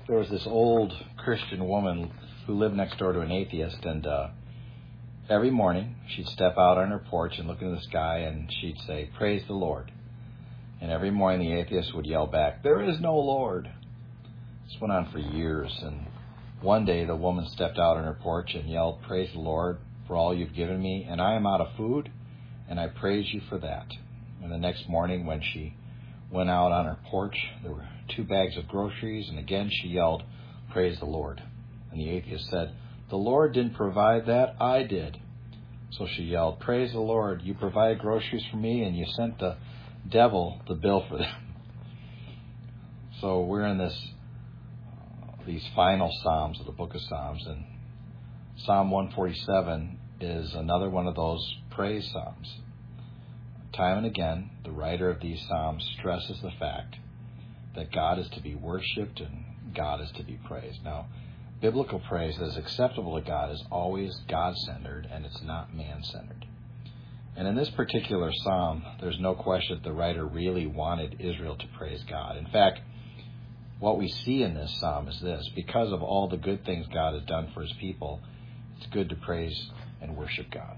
There was this old Christian woman who lived next door to an atheist, and every morning she'd step out on her porch and look into the sky, and she'd say, "Praise the Lord." And every morning the atheist would yell back, "There is no Lord." This went on for years, and one day the woman stepped out on her porch and yelled, "Praise the Lord for all you've given me, and I am out of food, and I praise you for that." And the next morning when she went out on her porch, there were 2 bags of groceries, and again she yelled, "Praise the Lord." And the atheist said, "The Lord didn't provide that, I did." So she yelled, "Praise the Lord, you provide groceries for me, and you sent the devil the bill for them." So we're in these final Psalms of the book of Psalms, and Psalm 147 is another one of those praise Psalms. Time and again, the writer of these Psalms stresses the fact that God is to be worshipped and God is to be praised. Now, biblical praise that is acceptable to God is always God-centered, and it's not man-centered. And in this particular psalm, there's no question that the writer really wanted Israel to praise God. In fact, what we see in this psalm is this: because of all the good things God has done for his people, it's good to praise and worship God.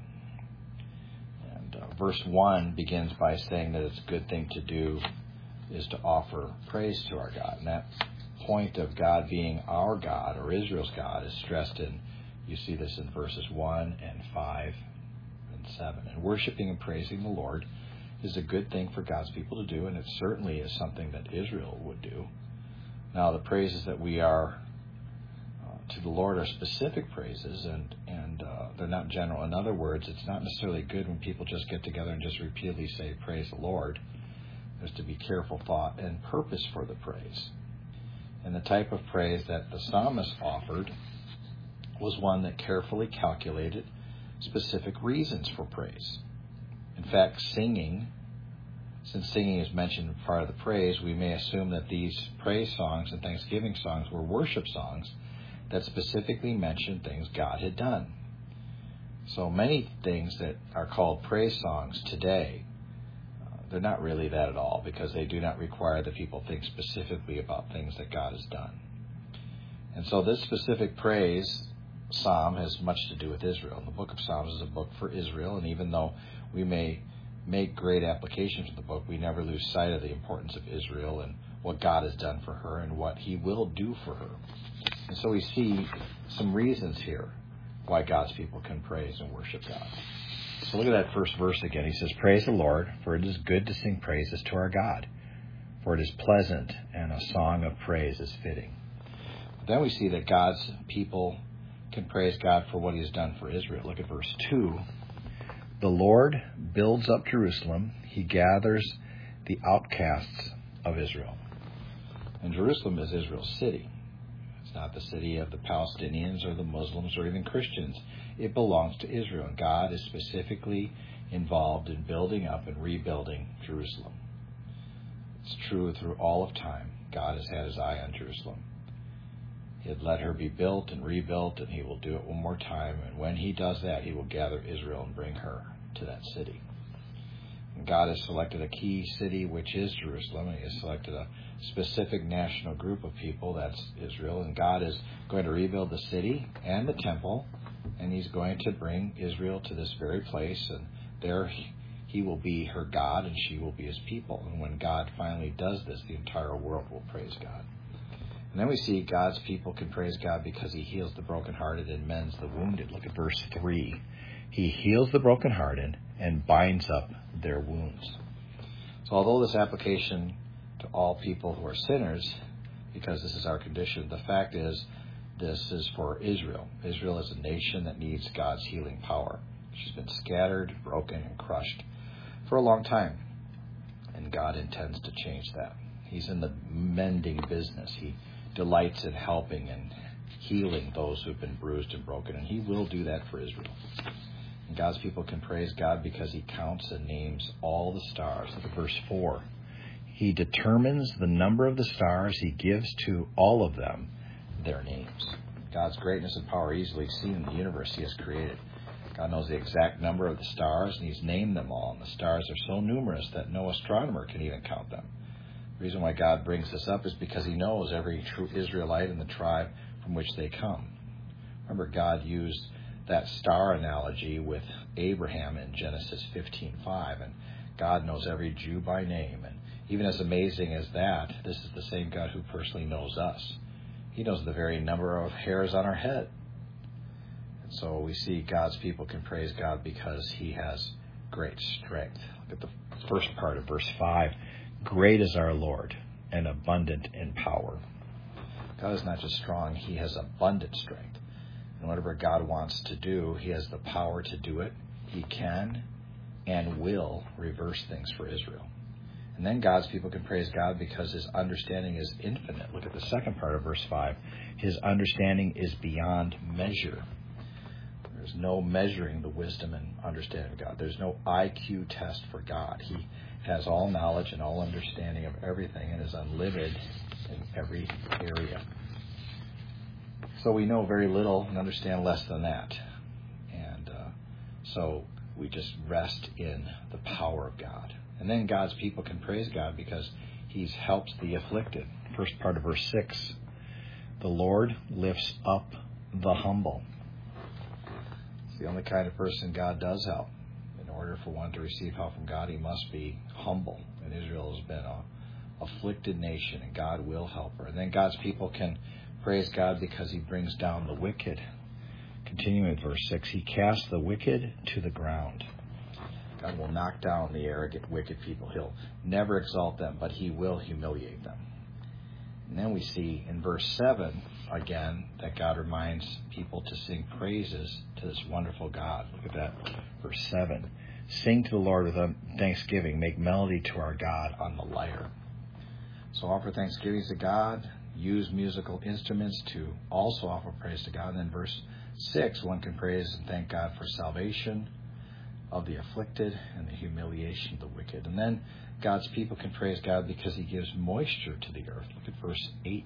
And verse 1 begins by saying that it's a good thing to do is to offer praise to our God. And that point of God being our God, or Israel's God, is stressed in, you see this in verses 1 and 5 and 7. And worshiping and praising the Lord is a good thing for God's people to do, and it certainly is something that Israel would do. Now, the praises that we are to the Lord are specific praises, and they're not general. In other words, it's not necessarily good when people just get together and just repeatedly say, "Praise the Lord." There's to be careful thought and purpose for the praise. And the type of praise that the psalmist offered was one that carefully calculated specific reasons for praise. In fact, since singing is mentioned as part of the praise, we may assume that these praise songs and thanksgiving songs were worship songs that specifically mentioned things God had done. So many things that are called praise songs today, they're not really that at all, because they do not require that people think specifically about things that God has done. And so this specific praise psalm has much to do with Israel. And the book of Psalms is a book for Israel, and even though we may make great applications of the book, we never lose sight of the importance of Israel and what God has done for her and what he will do for her. And so we see some reasons here why God's people can praise and worship God. So look at that first verse again. He says, "Praise the Lord, for it is good to sing praises to our God, for it is pleasant, and a song of praise is fitting." But then we see that God's people can praise God for what he has done for Israel. Look at verse 2. "The Lord builds up Jerusalem. He gathers the outcasts of Israel." And Jerusalem is Israel's city. It's not the city of the Palestinians or the Muslims or even Christians. It belongs to Israel, and God is specifically involved in building up and rebuilding Jerusalem. It's true through all of time. God has had his eye on Jerusalem. He had let her be built and rebuilt, and he will do it one more time. And when he does that, he will gather Israel and bring her to that city. And God has selected a key city, which is Jerusalem, and he has selected a specific national group of people, that's Israel. And God is going to rebuild the city and the temple, and he's going to bring Israel to this very place, and there he will be her God, and she will be his people. And when God finally does this, the entire world will praise God. And then we see God's people can praise God because he heals the brokenhearted and mends the wounded. Look at verse 3. He heals the brokenhearted and binds up their wounds. So although this application to all people who are sinners, because this is our condition, the fact is this is for Israel. Israel is a nation that needs God's healing power. She's been scattered, broken, and crushed for a long time. And God intends to change that. He's in the mending business. He delights in helping and healing those who've been bruised and broken, and he will do that for Israel. And God's people can praise God because he counts and names all the stars. Look at verse 4. He determines the number of the stars. He gives to all of them their names. God's greatness and power are easily seen in the universe he has created. God knows the exact number of the stars, and he's named them all. And the stars are so numerous that no astronomer can even count them. The reason why God brings this up is because he knows every true Israelite in the tribe from which they come. Remember, God used that star analogy with Abraham in Genesis 15:5, and God knows every Jew by name. And even as amazing as that, this is the same God who personally knows us. He knows the very number of hairs on our head. And so we see God's people can praise God because he has great strength. Look at the first part of verse 5. Great is our Lord and abundant in power. God is not just strong, he has abundant strength. And whatever God wants to do, he has the power to do it. He can and will reverse things for Israel. And then God's people can praise God because his understanding is infinite. Look at the second part of verse 5. His understanding is beyond measure. There's no measuring the wisdom and understanding of God. There's no IQ test for God. He has all knowledge and all understanding of everything and is unlimited in every area. So we know very little and understand less than that. And so we just rest in the power of God. And then God's people can praise God because he's helped the afflicted. First part of verse 6. The Lord lifts up the humble. It's the only kind of person God does help. In order for one to receive help from God, he must be humble. And Israel has been an afflicted nation, and God will help her. And then God's people can praise God because he brings down the wicked. Continuing with verse 6, he casts the wicked to the ground. God will knock down the arrogant, wicked people. He'll never exalt them, but he will humiliate them. And then we see in verse 7, again, that God reminds people to sing praises to this wonderful God. Look at that, verse 7. Sing to the Lord with thanksgiving. Make melody to our God on the lyre. So offer thanksgivings to God. Use musical instruments to also offer praise to God. And then verse 6, one can praise and thank God for salvation of the afflicted and the humiliation of the wicked. And then God's people can praise God because he gives moisture to the earth. Look at verse 8.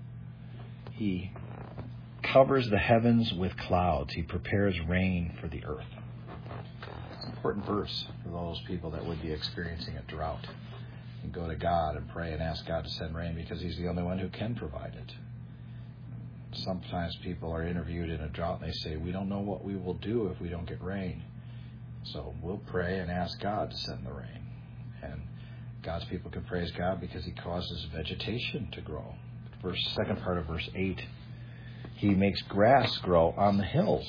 He covers the heavens with clouds. He prepares rain for the earth. It's an important verse for those people that would be experiencing a drought. And go to God and pray and ask God to send rain because he's the only one who can provide it. Sometimes people are interviewed in a drought and they say, we don't know what we will do if we don't get rain. So we'll pray and ask God to send the rain. And God's people can praise God because he causes vegetation to grow. Second part of verse 8, he makes grass grow on the hills.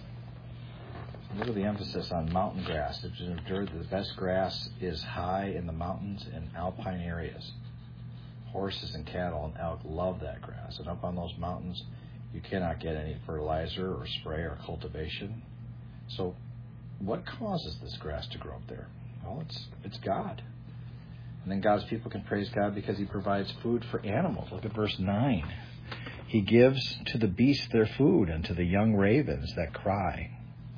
Look at the emphasis on mountain grass. It's observed that the best grass is high in the mountains and alpine areas. Horses and cattle and elk love that grass. And up on those mountains, you cannot get any fertilizer or spray or cultivation. So what causes this grass to grow up there? Well, it's God. And then God's people can praise God because he provides food for animals. Look at verse 9. He gives to the beasts their food and to the young ravens that cry.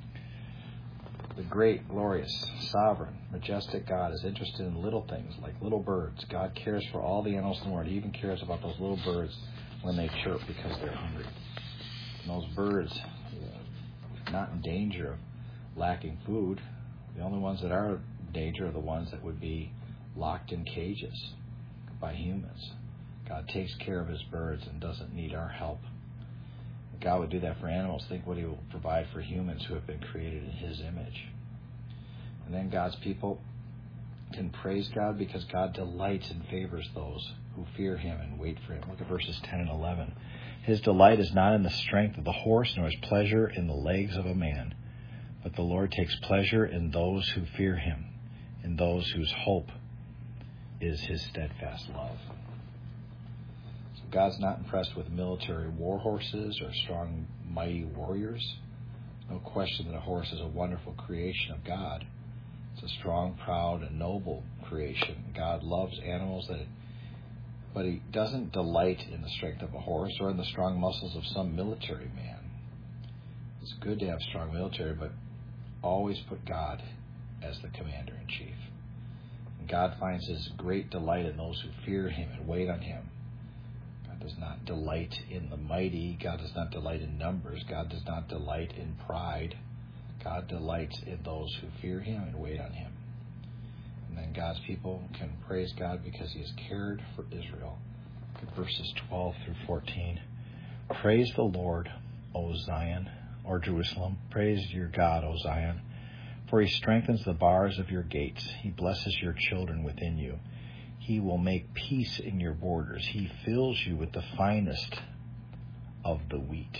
The great, glorious, sovereign, majestic God is interested in little things like little birds. God cares for all the animals in the world. He even cares about those little birds when they chirp because they're hungry. And those birds are not in danger of lacking food. The only ones that are in danger are the ones that would be locked in cages by humans. God takes care of his birds and doesn't need our help. If God would do that for animals, think what he will provide for humans who have been created in his image. And then God's people can praise God because God delights and favors those who fear him and wait for him. Look at verses 10 and 11. His delight is not in the strength of the horse, nor his pleasure in the legs of a man. But the Lord takes pleasure in those who fear him, in those whose hope is his steadfast love. So God's not impressed with military war horses or strong, mighty warriors. No question that a horse is a wonderful creation of God. It's a strong, proud, and noble creation. God loves animals, but he doesn't delight in the strength of a horse or in the strong muscles of some military man. It's good to have strong military, but always put God as the commander-in-chief. And God finds his great delight in those who fear him and wait on him. God does not delight in the mighty. God does not delight in numbers. God does not delight in pride. God delights in those who fear him and wait on him. And then God's people can praise God because He has cared for Israel. Look at verses 12 through 14. Praise the Lord, O Zion, or Jerusalem. Praise your God, O Zion. For He strengthens the bars of your gates. He blesses your children within you. He will make peace in your borders. He fills you with the finest of the wheat.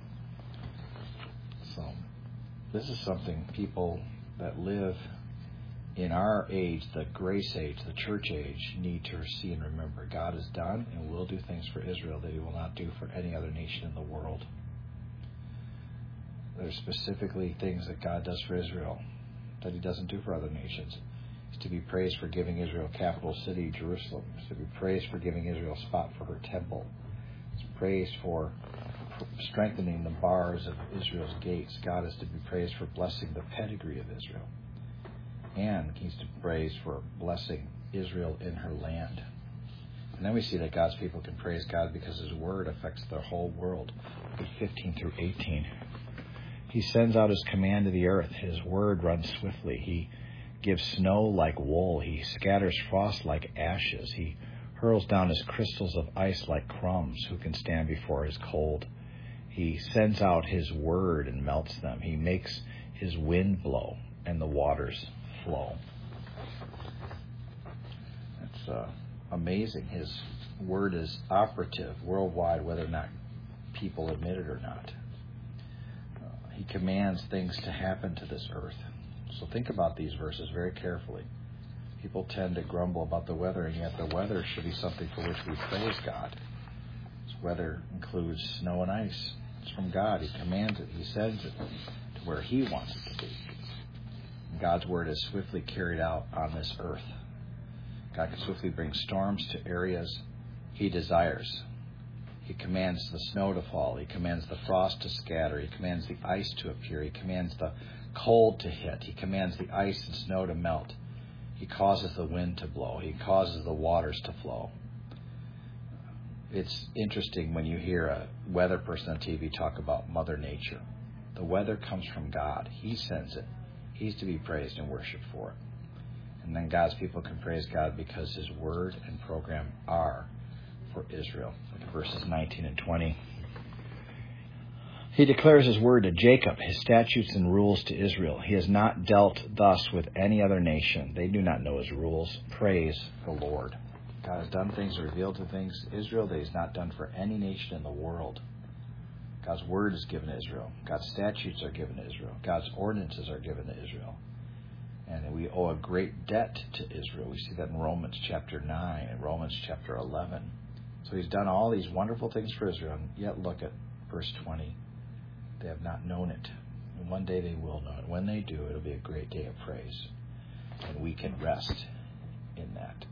So, this is something people that live in our age, the grace age, the church age, need to see and remember. God has done and will do things for Israel that He will not do for any other nation in the world. There's specifically things that God does for Israel that He doesn't do for other nations. He's to be praised for giving Israel capital city, Jerusalem. He's to be praised for giving Israel a spot for her temple. He's praised for strengthening the bars of Israel's gates. God is to be praised for blessing the pedigree of Israel. And He's to be praised for blessing Israel in her land. And then we see that God's people can praise God because His word affects their whole world. Look at 15 through 18. He sends out His command to the earth. His word runs swiftly. He gives snow like wool. He scatters frost like ashes. He hurls down His crystals of ice like crumbs. Who can stand before His cold? He sends out His word and melts them. He makes His wind blow and the waters flow. That's amazing. His word is operative worldwide, whether or not people admit it or not. He commands things to happen to this earth. So think about these verses very carefully. People tend to grumble about the weather, and yet the weather should be something for which we praise God. This weather includes snow and ice. It's from God. He commands it. He sends it to where He wants it to be. God's word is swiftly carried out on this earth. God can swiftly bring storms to areas He desires. He commands the snow to fall. He commands the frost to scatter. He commands the ice to appear. He commands the cold to hit. He commands the ice and snow to melt. He causes the wind to blow. He causes the waters to flow. It's interesting when you hear a weather person on TV talk about Mother Nature. The weather comes from God. He sends it. He's to be praised and worshipped for it. And then God's people can praise God because His word and program are for Israel. Look at verses 19 and 20. He declares His word to Jacob, His statutes and rules to Israel. He has not dealt thus with any other nation. They do not know His rules. Praise the Lord. God has done things, revealed to things Israel that He's not done for any nation in the world. God's word is given to Israel. God's statutes are given to Israel. God's ordinances are given to Israel. And we owe a great debt to Israel. We see that in Romans chapter 9 and Romans chapter 11. So He's done all these wonderful things for Israel. And yet look at verse 20. They have not known it. And one day they will know it. When they do, it'll be a great day of praise. And we can rest in that.